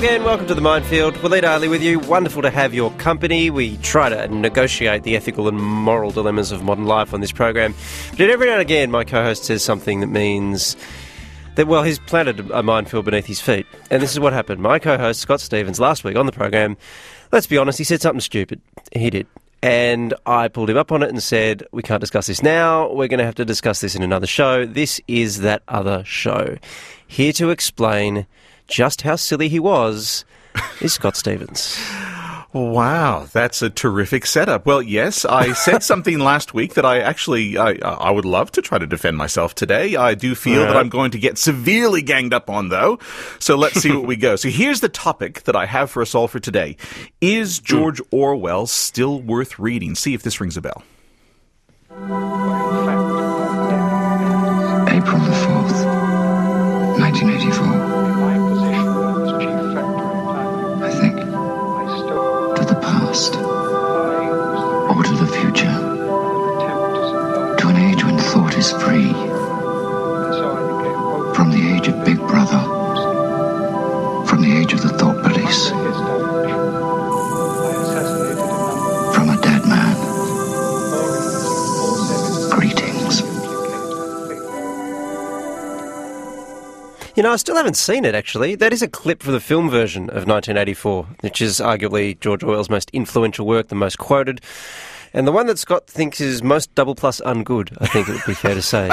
again, welcome to The Minefield. Waleed Ali with you. Wonderful to have your company. We try to negotiate the ethical and moral dilemmas of modern life on this program. But every now and again, my co-host says something that means that, well, he's planted a minefield beneath his feet. And this is what happened. My co-host, Scott Stevens, last week on the program, let's be honest, he said something stupid. He did. And I pulled him up on it and said, we can't discuss this now. We're going to have to discuss this in another show. This is that other show. Here to explain just how silly he was is Scott Stevens. Wow, that's a terrific setup. Well, yes, I said something last week that I would love to try to defend myself today. I do feel that I'm going to get severely ganged up on, though. So let's see what we go. So here's the topic that I have for us all for today. Is George Orwell still worth reading? See if this rings a bell. April the 4th, 1984. Or to the future, to an age when thought is free, from the age of Big Brother, from the age of the thought police, from a dead man. Greetings. You know, I still haven't seen it, actually. That is a clip from the film version of 1984, which is arguably George Orwell's most influential work, the most quoted, and the one that Scott thinks is most double plus ungood, I think it would be fair to say.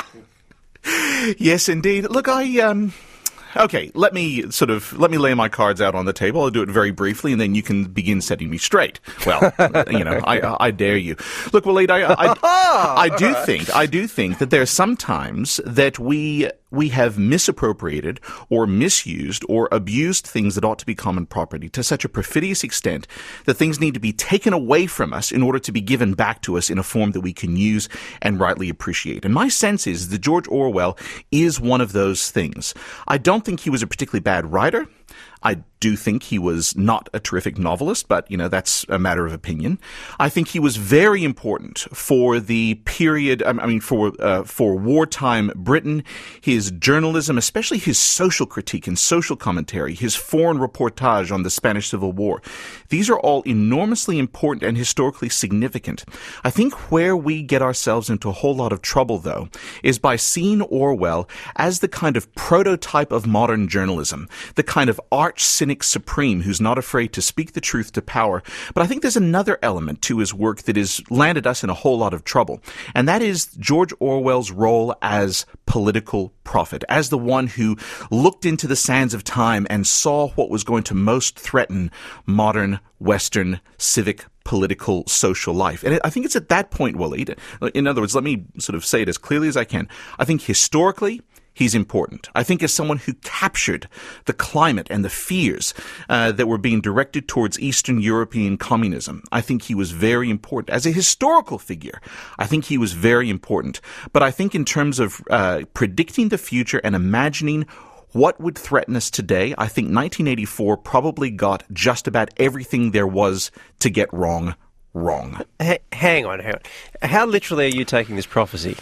Yes, indeed. Look, okay, let me lay my cards out on the table. I'll do it very briefly, and then you can begin setting me straight. Well, I dare you. Look, Waleed, I do think that there are some times that we have misappropriated or misused or abused things that ought to be common property to such a perfidious extent that things need to be taken away from us in order to be given back to us in a form that we can use and rightly appreciate. And my sense is that George Orwell is one of those things. I don't think he was a particularly bad writer. I do think he was not a terrific novelist, but, that's a matter of opinion. I think he was very important for the period, for wartime Britain. His journalism, especially his social critique and social commentary, his foreign reportage on the Spanish Civil War, these are all enormously important and historically significant. I think where we get ourselves into a whole lot of trouble, though, is by seeing Orwell as the kind of prototype of modern journalism, the kind of arch-cynic supreme who's not afraid to speak the truth to power. But I think there's another element to his work that has landed us in a whole lot of trouble, and that is George Orwell's role as political prophet, as the one who looked into the sands of time and saw what was going to most threaten modern Western civic, political, social life. And I think it's at that point, Waleed, in other words, let me sort of say it as clearly as I can, I think historically, he's important. I think as someone who captured the climate and the fears that were being directed towards Eastern European communism, I think he was very important. As a historical figure, I think he was very important. But I think in terms of predicting the future and imagining what would threaten us today, I think 1984 probably got just about everything there was to get wrong. Hang on. How literally are you taking this prophecy?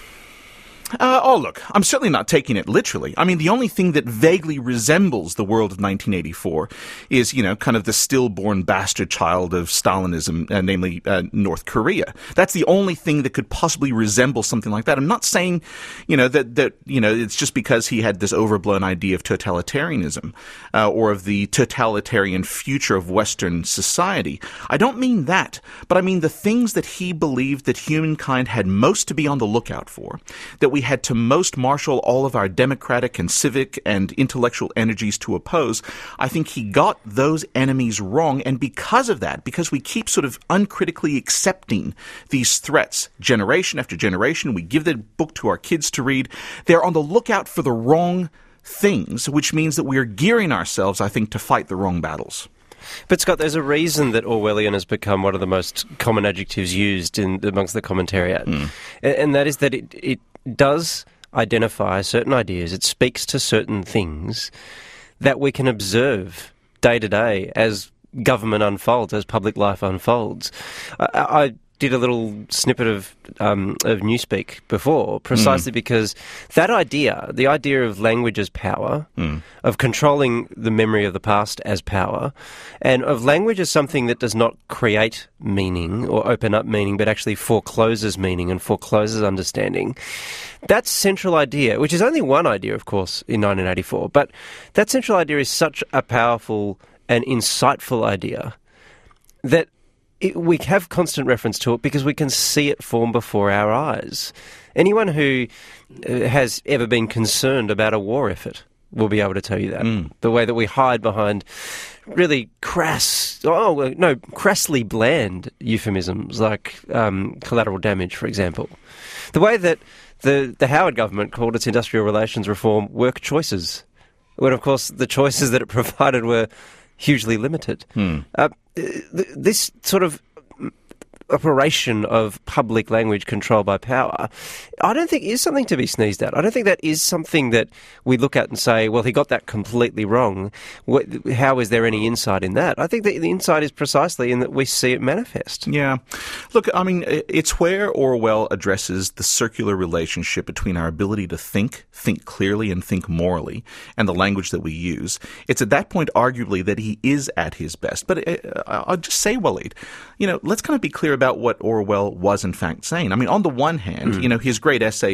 Look, I'm certainly not taking it literally. I mean, the only thing that vaguely resembles the world of 1984 is, kind of the stillborn bastard child of Stalinism, namely North Korea. That's the only thing that could possibly resemble something like that. I'm not saying, that it's just because he had this overblown idea of totalitarianism or of the totalitarian future of Western society. I don't mean that, but I mean the things that he believed that humankind had most to be on the lookout for, that we had to most marshal all of our democratic and civic and intellectual energies to oppose. I think he got those enemies wrong, and because of that, because we keep sort of uncritically accepting these threats generation after generation, we give the book to our kids to read, they're on the lookout for the wrong things, which means that we are gearing ourselves, I think, to fight the wrong battles. But Scott, there's a reason that Orwellian has become one of the most common adjectives used amongst the commentariat, and that is that it does identify certain ideas. It speaks to certain things that we can observe day to day as government unfolds, as public life unfolds. I did a little snippet of Newspeak before, precisely because that idea, the idea of language as power, of controlling the memory of the past as power, and of language as something that does not create meaning or open up meaning, but actually forecloses meaning and forecloses understanding. That central idea, which is only one idea, of course, in 1984, but that central idea is such a powerful and insightful idea that we have constant reference to it because we can see it form before our eyes. Anyone who has ever been concerned about a war effort will be able to tell you that. The way that we hide behind really crassly bland euphemisms like collateral damage, for example. The way that the Howard government called its industrial relations reform work choices, when, of course, the choices that it provided were hugely limited. This sort of operation of public language controlled by power, I don't think is something to be sneezed at. I don't think that is something that we look at and say, well, he got that completely wrong. How is there any insight in that? I think that the insight is precisely in that we see it manifest. Yeah. Look, I mean, it's where Orwell addresses the circular relationship between our ability to think clearly and think morally, and the language that we use. It's at that point, arguably, that he is at his best. But I'll just say, Waleed, let's kind of be clear about what Orwell was in fact saying. I mean, on the one hand, his great essay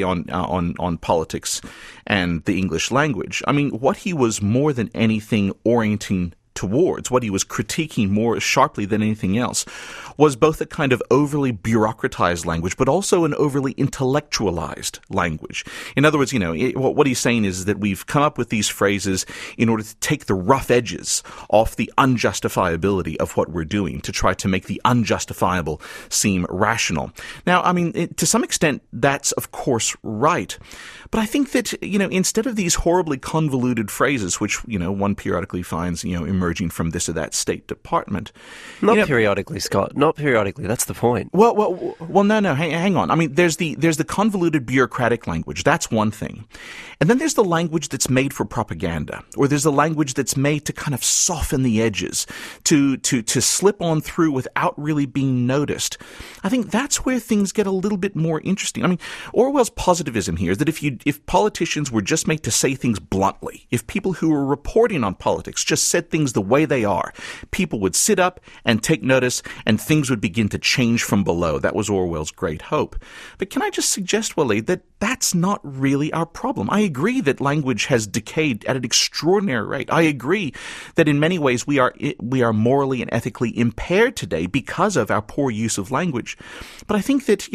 on politics and the English language, I mean, what he was more than anything orienting towards, what he was critiquing more sharply than anything else, was both a kind of overly bureaucratized language, but also an overly intellectualized language. In other words, what he's saying is that we've come up with these phrases in order to take the rough edges off the unjustifiability of what we're doing, to try to make the unjustifiable seem rational. Now, I mean, to some extent, that's of course right. But I think that, instead of these horribly convoluted phrases, which, one periodically finds, emerging from this or that State Department. Not periodically, Scott. Not periodically. That's the point. Well, no. Hang on. I mean, there's the convoluted bureaucratic language. That's one thing. And then there's the language that's made for propaganda, or there's the language that's made to kind of soften the edges, to slip on through without really being noticed. I think that's where things get a little bit more interesting. I mean, Orwell's positivism here is that if politicians were just made to say things bluntly, if people who were reporting on politics just said things the way they are, people would sit up and take notice, and things would begin to change from below. That was Orwell's great hope. But can I just suggest, Waleed, that that's not really our problem. I agree that language has decayed at an extraordinary rate. I agree that in many ways we are morally and ethically impaired today because of our poor use of language. But I think that,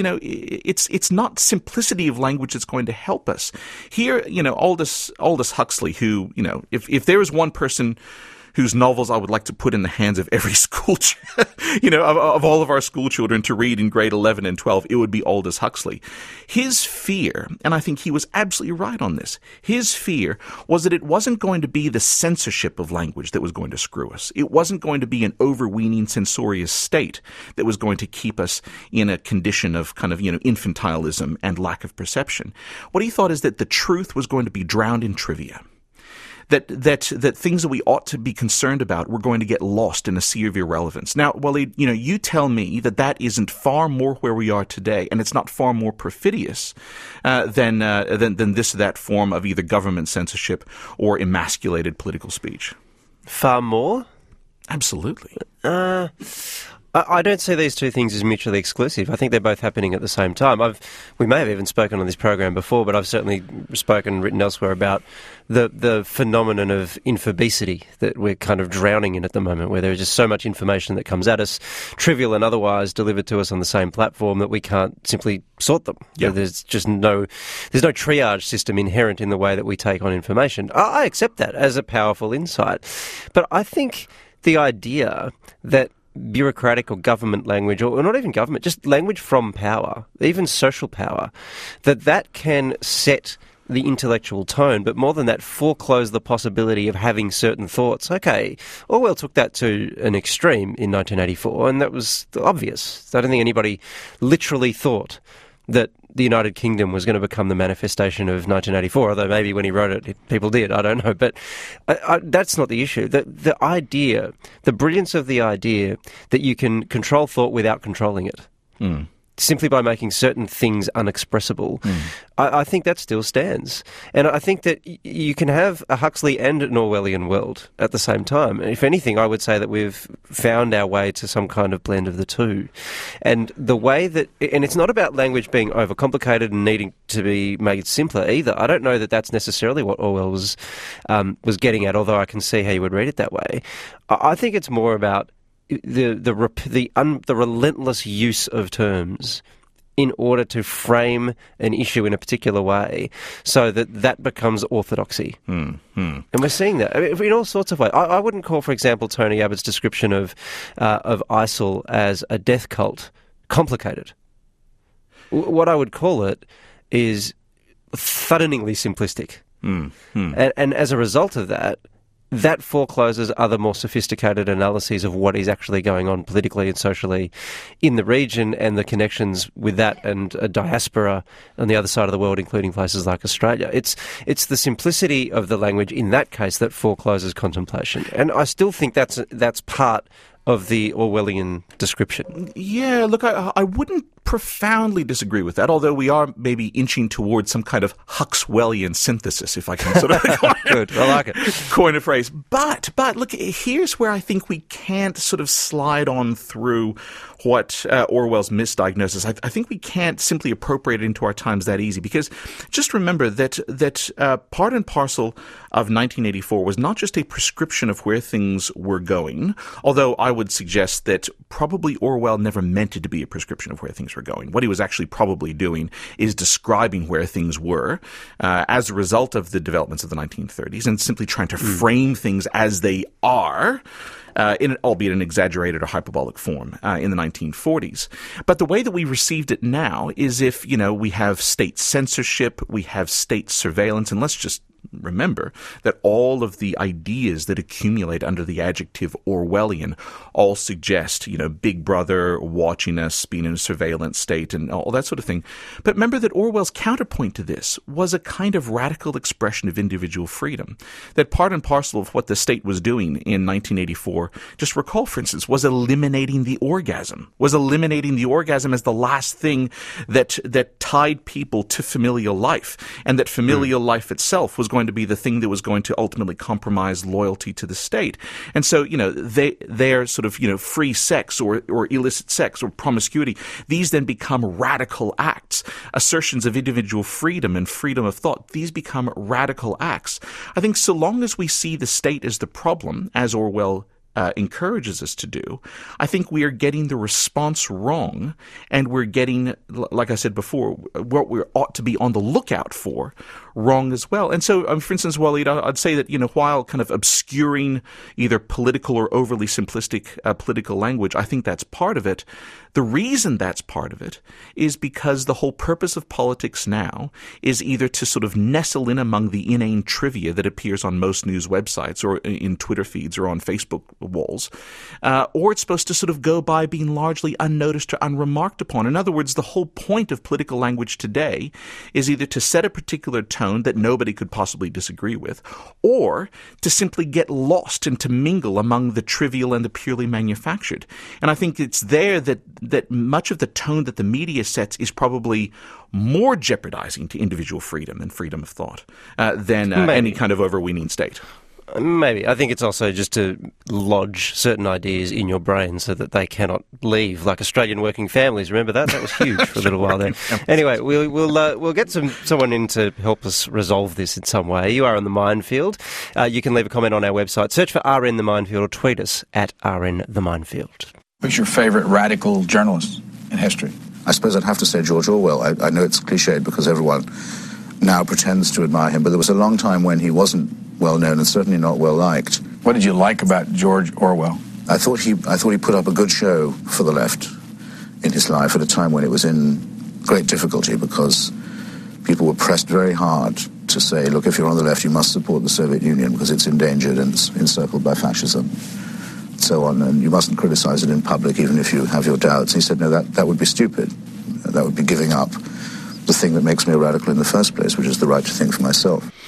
it's not simplicity of language that's going to help us. Here, Aldous Huxley, who, if there is one person whose novels I would like to put in the hands of every school, of all of our school children to read in grade 11 and 12, it would be Aldous Huxley. His fear, and I think he was absolutely right on this, his fear was that it wasn't going to be the censorship of language that was going to screw us. It wasn't going to be an overweening censorious state that was going to keep us in a condition of kind of, infantilism and lack of perception. What he thought is that the truth was going to be drowned in trivia. That things that we ought to be concerned about were going to get lost in a sea of irrelevance. Now, Waleed, you tell me that isn't far more where we are today, and it's not far more perfidious than this or that form of either government censorship or emasculated political speech. Far more? Absolutely. I don't see these two things as mutually exclusive. I think they're both happening at the same time. We may have even spoken on this program before, but I've certainly written elsewhere about the phenomenon of infobesity that we're kind of drowning in at the moment, where there is just so much information that comes at us, trivial and otherwise, delivered to us on the same platform, that we can't simply sort them. Yeah. There's no triage system inherent in the way that we take on information. I accept that as a powerful insight. But I think the idea that bureaucratic or government language, or not even government, just language from power, even social power, that can set the intellectual tone, but more than that, foreclose the possibility of having certain thoughts. Okay, Orwell took that to an extreme in 1984, and that was obvious. I don't think anybody literally thought that the United Kingdom was going to become the manifestation of 1984, although maybe when he wrote it, people did, I don't know. But that's not the issue. The idea, the brilliance of the idea that you can control thought without controlling it, simply by making certain things unexpressible, I think that still stands. And I think that you can have a Huxley and an Orwellian world at the same time. If anything, I would say that we've found our way to some kind of blend of the two. And the way that... And it's not about language being overcomplicated and needing to be made simpler either. I don't know that that's necessarily what Orwell was getting at, although I can see how you would read it that way. I think it's more about the relentless use of terms in order to frame an issue in a particular way so that becomes orthodoxy. And we're seeing that in all sorts of ways. I wouldn't call, for example, Tony Abbott's description of ISIL as a death cult complicated. What I would call it is thuddingly simplistic. And as a result of that forecloses other more sophisticated analyses of what is actually going on politically and socially in the region and the connections with that and a diaspora on the other side of the world, including places like Australia. It's the simplicity of the language in that case that forecloses contemplation. And I still think that's part of the Orwellian description. Yeah, look, I wouldn't profoundly disagree with that, although we are maybe inching towards some kind of Huxwellian synthesis, if I can sort of Good, I like it. Coin a phrase. But look, here's where I think we can't sort of slide on through what Orwell's misdiagnosis. I think we can't simply appropriate it into our times that easy, because just remember that part and parcel of 1984 was not just a prescription of where things were going, although I would suggest that probably Orwell never meant it to be a prescription of where things were going. What he was actually probably doing is describing where things were as a result of the developments of the 1930s and simply trying to frame things as they are, albeit in exaggerated or hyperbolic form in the 1940s. But the way that we received it now is if, we have state censorship, we have state surveillance, and let's just remember that all of the ideas that accumulate under the adjective Orwellian all suggest, Big Brother watching us, being in a surveillance state and all that sort of thing. But remember that Orwell's counterpoint to this was a kind of radical expression of individual freedom. That part and parcel of what the state was doing in 1984, just recall, for instance, was eliminating the orgasm. Was eliminating the orgasm as the last thing that tied people to familial life, and that familial life itself was going to be the thing that was going to ultimately compromise loyalty to the state. And so, their sort of, free sex or illicit sex or promiscuity, these then become radical acts. Assertions of individual freedom and freedom of thought, these become radical acts. I think so long as we see the state as the problem, as Orwell encourages us to do, I think we are getting the response wrong, and we're getting, like I said before, what we ought to be on the lookout for wrong as well. And so, for instance, Waleed, I'd say that, while kind of obscuring either political or overly simplistic political language, I think that's part of it. The reason that's part of it is because the whole purpose of politics now is either to sort of nestle in among the inane trivia that appears on most news websites or in Twitter feeds or on Facebook walls, or it's supposed to sort of go by being largely unnoticed or unremarked upon. In other words, the whole point of political language today is either to set a particular tone that nobody could possibly disagree with, or to simply get lost and to mingle among the trivial and the purely manufactured. And I think it's there that much of the tone that the media sets is probably more jeopardizing to individual freedom and freedom of thought than any kind of overweening state. Maybe. I think it's also just to lodge certain ideas in your brain so that they cannot leave, like Australian working families. Remember that? That was huge for a little while there. Anyway, we'll get someone in to help us resolve this in some way. You are on The Minefield. You can leave a comment on our website. Search for RN The Minefield or tweet us at RN The Minefield. Who's your favourite radical journalist in history? I suppose I'd have to say George Orwell. I know it's cliched because everyone now pretends to admire him, but there was a long time when he wasn't well known and certainly not well liked. What did you like about George Orwell? I thought he put up a good show for the left in his life at a time when it was in great difficulty, because people were pressed very hard to say, look, if you're on the left, you must support the Soviet Union because it's endangered and it's encircled by fascism, and so on, and you mustn't criticize it in public even if you have your doubts. And he said, no, that would be stupid. That would be giving up the thing that makes me a radical in the first place, which is the right to think for myself.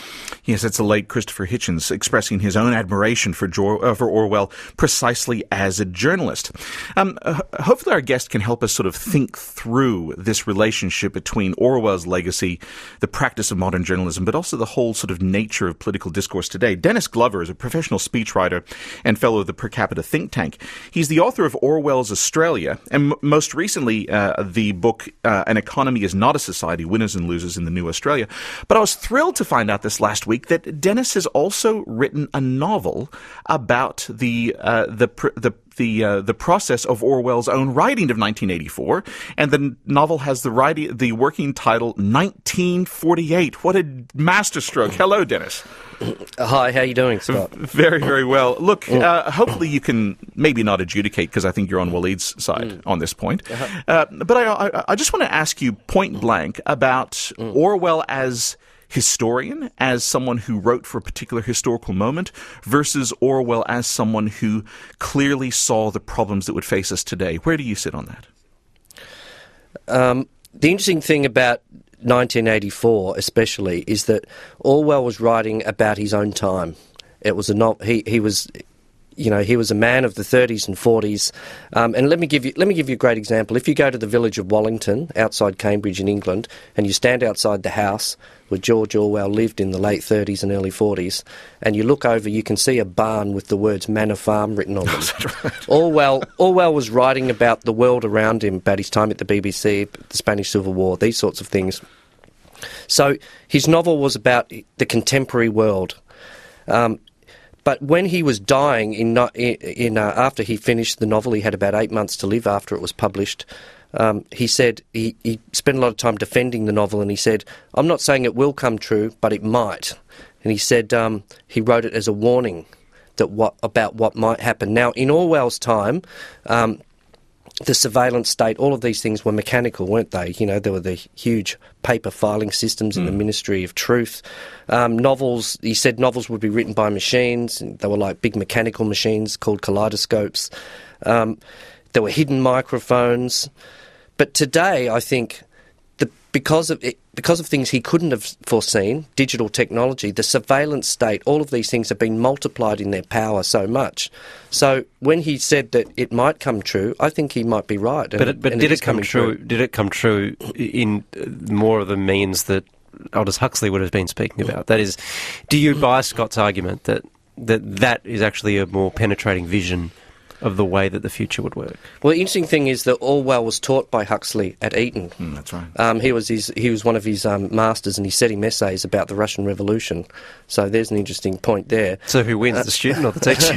Yes, it's the late Christopher Hitchens expressing his own admiration for Orwell precisely as a journalist. Hopefully our guest can help us sort of think through this relationship between Orwell's legacy, the practice of modern journalism, but also the whole sort of nature of political discourse today. Dennis Glover is a professional speechwriter and fellow of the Per Capita think tank. He's the author of Orwell's Australia, and most recently the book An Economy is Not a Society, Winners and Losers in the New Australia. But I was thrilled to find out this last week that Dennis has also written a novel about the process of Orwell's own writing of 1984, and the novel has the working title 1948. What a masterstroke. Hello, Dennis. Hi, how you doing, Scott? Very, very well. Look, hopefully you can maybe not adjudicate, because I think you're on Waleed's side on this point. But I just want to ask you point blank about Orwell as historian, as someone who wrote for a particular historical moment, versus Orwell as someone who clearly saw the problems that would face us today. Where do you sit on that? The interesting thing about 1984 especially is that Orwell was writing about his own time. It was he was a man of the 30s and 40s. And let me give you a great example. If you go to the village of Wallington outside Cambridge in England, and you stand outside the house where George Orwell lived in the late 30s and early 40s, and you look over, you can see a barn with the words Manor Farm written on them. Right? Orwell was writing about the world around him, about his time at the BBC, the Spanish Civil War, these sorts of things. So his novel was about the contemporary world. But when he was dying, after he finished the novel, he had about 8 months to live after it was published. He said he spent a lot of time defending the novel, and he said, "I'm not saying it will come true, but it might." And he said he wrote it as a warning about what might happen. Now, in Orwell's time, the surveillance state, all of these things were mechanical, weren't they? You know, there were the huge paper filing systems in the Ministry of Truth. Novels, he said novels would be written by machines. They were like big mechanical machines called kaleidoscopes. There were hidden microphones. But today, I think, because of things he couldn't have foreseen, digital technology, the surveillance state, all of these things have been multiplied in their power so much. So when he said that it might come true, I think he might be right. But did it come true? Did it come true in more of the means that Aldous Huxley would have been speaking about? That is, do you buy Scott's argument that is actually a more penetrating vision of the way that the future would work? Well, the interesting thing is that Orwell was taught by Huxley at Eton. That's right. He was one of his masters, and he set him essays about the Russian Revolution. So there's an interesting point there. So who wins, the student or the teacher?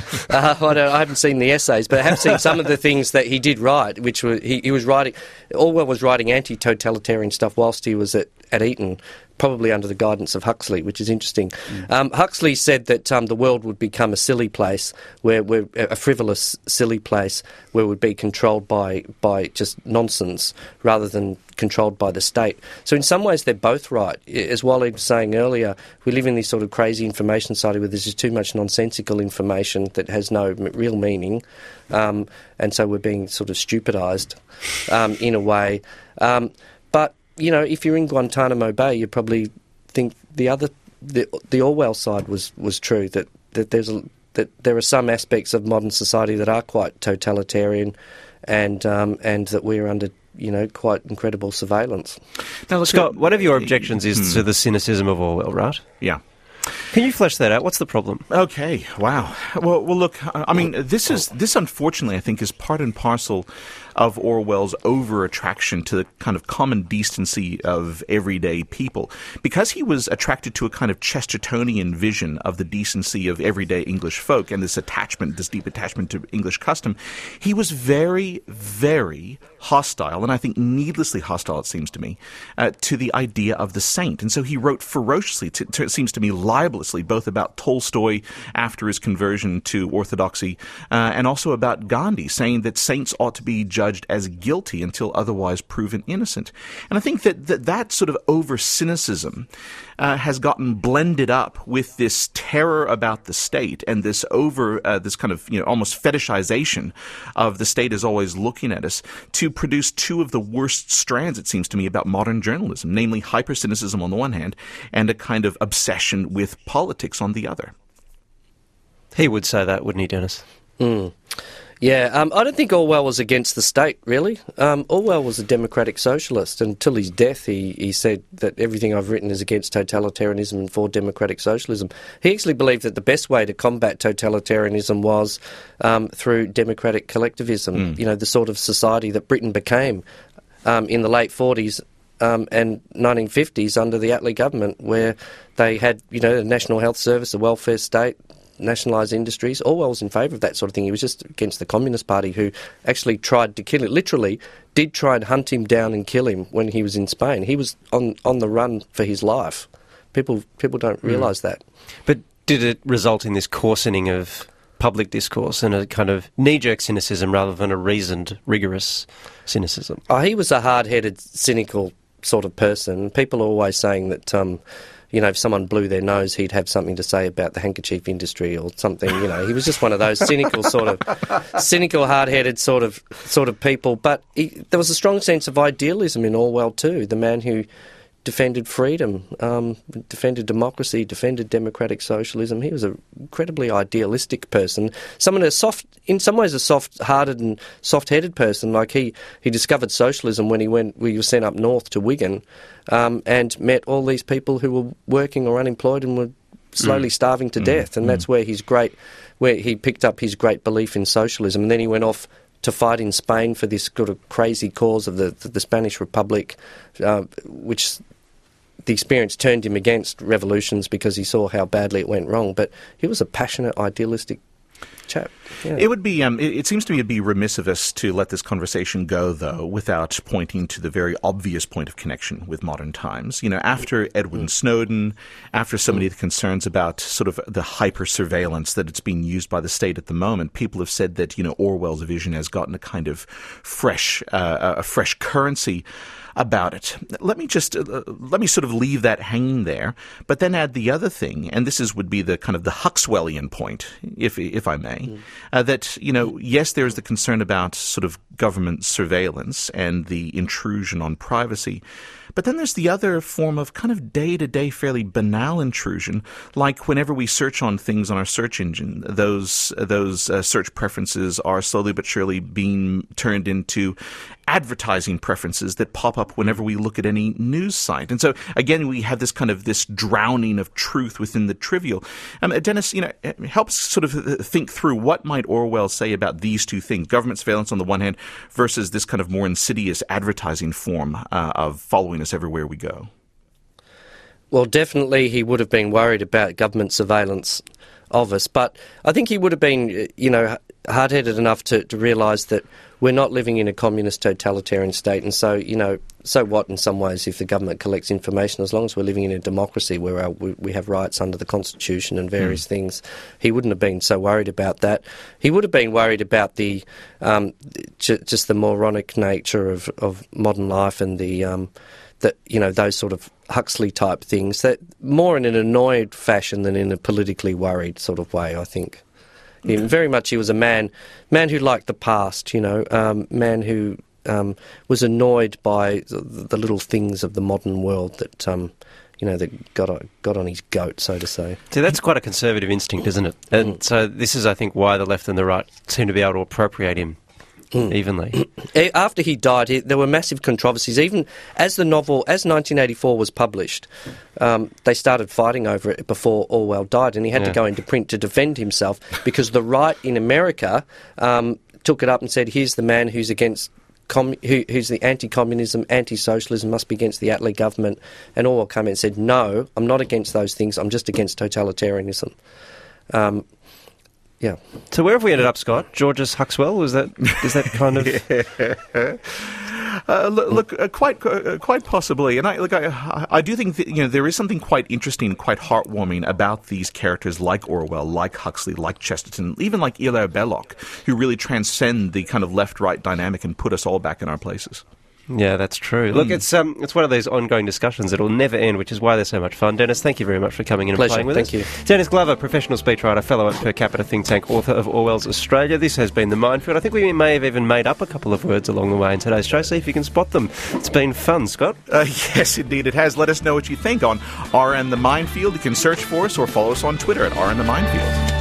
I haven't seen the essays, but I have seen some of the things that he did write, which were, he was writing. Orwell was writing anti-totalitarian stuff whilst he was at Eton, probably under the guidance of Huxley, which is interesting. Huxley said that the world would become a silly place, where a frivolous, silly place, where it would be controlled by just nonsense rather than controlled by the state. So in some ways they're both right. As Waleed was saying earlier, we live in this sort of crazy information society where there's just too much nonsensical information that has no real meaning, and so we're being sort of stupidised in a way. But you know, if you're in Guantanamo Bay, you probably think the Orwell side was true, that there are some aspects of modern society that are quite totalitarian, and that we're under quite incredible surveillance. Now, Scott, one of your objections is to the cynicism of Orwell, right? Yeah. Can you flesh that out? What's the problem? Okay, wow. Well, look, I mean, this unfortunately, I think, is part and parcel of Orwell's over-attraction to the kind of common decency of everyday people. Because he was attracted to a kind of Chestertonian vision of the decency of everyday English folk and this deep attachment to English custom, he was very, very hostile, and I think needlessly hostile, it seems to me, to the idea of the saint. And so he wrote ferociously, it seems to me libelously, both about Tolstoy after his conversion to orthodoxy, and also about Gandhi, saying that saints ought to be judged judged as guilty until otherwise proven innocent. And I think that sort of over-cynicism has gotten blended up with this terror about the state and this this kind of, almost fetishization of the state as always looking at us to produce two of the worst strands, it seems to me, about modern journalism, namely hyper-cynicism on the one hand and a kind of obsession with politics on the other. He would say that, wouldn't he, Dennis? Yeah, I don't think Orwell was against the state, really. Orwell was a democratic socialist. Until his death, he said that everything I've written is against totalitarianism and for democratic socialism. He actually believed that the best way to combat totalitarianism was through democratic collectivism, the sort of society that Britain became in the late 40s and 1950s under the Attlee government, where they had, the National Health Service, a welfare state, nationalise industries. Orwell was in favour of that sort of thing. He was just against the Communist Party, who actually tried to kill him, literally did try and hunt him down and kill him when he was in Spain. He was on the run for his life. People don't realise that. But did it result in this coarsening of public discourse and a kind of knee-jerk cynicism rather than a reasoned, rigorous cynicism? Oh, he was a hard-headed, cynical sort of person. People are always saying that if someone blew their nose, he'd have something to say about the handkerchief industry or something. He was just one of those cynical, hard-headed sort of people. But there was a strong sense of idealism in Orwell too. The man who defended freedom, defended democracy, defended democratic socialism. He was an incredibly idealistic person. In some ways, a soft-hearted and soft-headed person. Like he discovered socialism when he was sent up north to Wigan, and met all these people who were working or unemployed and were slowly starving to death. And that's where he picked up his great belief in socialism. And then he went off to fight in Spain for this sort of crazy cause of the Spanish Republic, which the experience turned him against revolutions because he saw how badly it went wrong. But he was a passionate, idealistic chap. Yeah. It would be. It seems to me it'd be remiss of us to let this conversation go, though, without pointing to the very obvious point of connection with modern times. After Edward Snowden, after so many of the concerns about sort of the hyper surveillance that it's being used by the state at the moment, people have said that Orwell's vision has gotten a kind of fresh currency about it. Let me sort of leave that hanging there, but then add the other thing, and this would be the kind of the Huxwellian point, if I may, that yes, there's the concern about sort of government surveillance and the intrusion on privacy. But then there's the other form of kind of day-to-day fairly banal intrusion, like whenever we search on things on our search engine, those search preferences are slowly but surely being turned into advertising preferences that pop up whenever we look at any news site. And so, again, we have this drowning of truth within the trivial. Dennis, it helps sort of think through what might Orwell say about these two things, government surveillance on the one hand versus this kind of more insidious advertising form of following us everywhere we go. Well, definitely he would have been worried about government surveillance of us, but I think he would have been, hard-headed enough to realise that we're not living in a communist totalitarian state, and so, so what in some ways if the government collects information, as long as we're living in a democracy where we have rights under the Constitution and various things. He wouldn't have been so worried about that. He would have been worried about the just the moronic nature of modern life and those sort of Huxley-type things, that more in an annoyed fashion than in a politically worried sort of way, I think. Very much he was a man who liked the past, man who was annoyed by the little things of the modern world that, that got on his goat, so to say. See, that's quite a conservative instinct, isn't it? And so this is, I think, why the left and the right seem to be able to appropriate him evenly. After he died, there were massive controversies. Even as 1984 was published, they started fighting over it before Orwell died, and he had to go into print to defend himself because the right in America took it up and said, here's the man who's against who's the anti-communism, anti-socialism, must be against the Attlee government. And Orwell came in and said, no, I'm not against those things, I'm just against totalitarianism. Yeah. So where have we ended up, Scott? Georges Huxwell? Is that kind of... Quite possibly. And I do think that, there is something quite interesting, quite heartwarming about these characters like Orwell, like Huxley, like Chesterton, even like Hilaire Belloc, who really transcend the kind of left-right dynamic and put us all back in our places. Yeah, that's true. Look, it's one of those ongoing discussions that will never end, which is why they're so much fun. Dennis, thank you very much for coming in and playing with us. Thank you. Dennis Glover, professional speechwriter, fellow at Per Capita Think Tank, author of Orwell's Australia. This has been The Minefield. I think we may have even made up a couple of words along the way in today's show. See if you can spot them. It's been fun, Scott. Yes, indeed it has. Let us know what you think on RN The Minefield. You can search for us or follow us on Twitter at RN The Minefield.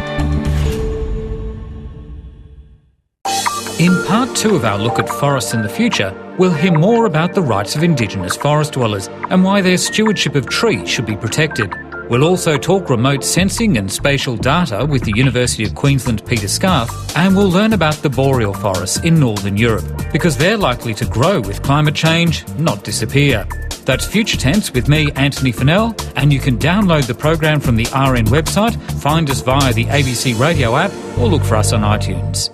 In part 2 of our look at forests in the future, we'll hear more about the rights of Indigenous forest dwellers and why their stewardship of trees should be protected. We'll also talk remote sensing and spatial data with the University of Queensland's Peter Scarth, and we'll learn about the boreal forests in Northern Europe, because they're likely to grow with climate change, not disappear. That's Future Tense with me, Anthony Fennell, and you can download the program from the RN website, find us via the ABC Radio app, or look for us on iTunes.